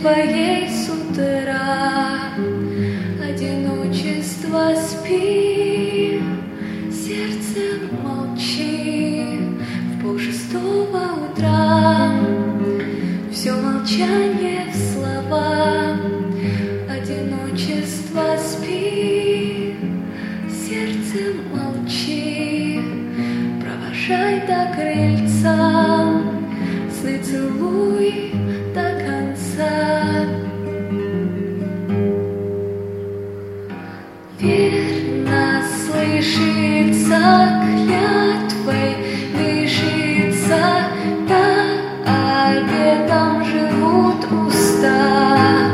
твоей с утра. Одиночество, спи, сердце молчи. В 5:30 утра все молчание в слова. Одиночество, спи, сердце молчи. Провожай до крыльца, сны целуй до конца. Верно слышится, клятвой лишится, да обетом живут уста.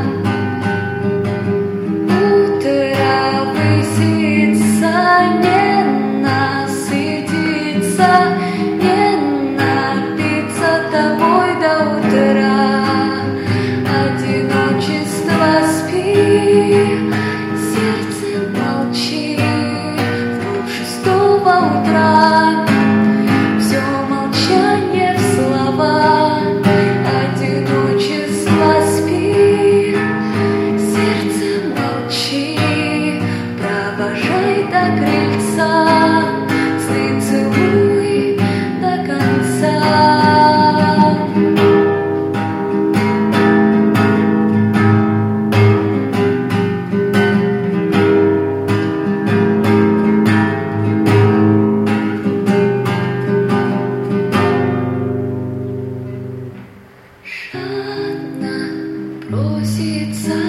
Утро высится, не насытится, не напиться тобой до утра. Одиночество, спи, сердце молчи. В 5:30 утра все молчание в слова. Одиночество, спи, сердце молчи. Провожай до крыльца, сны целуй до конца. Жадно просится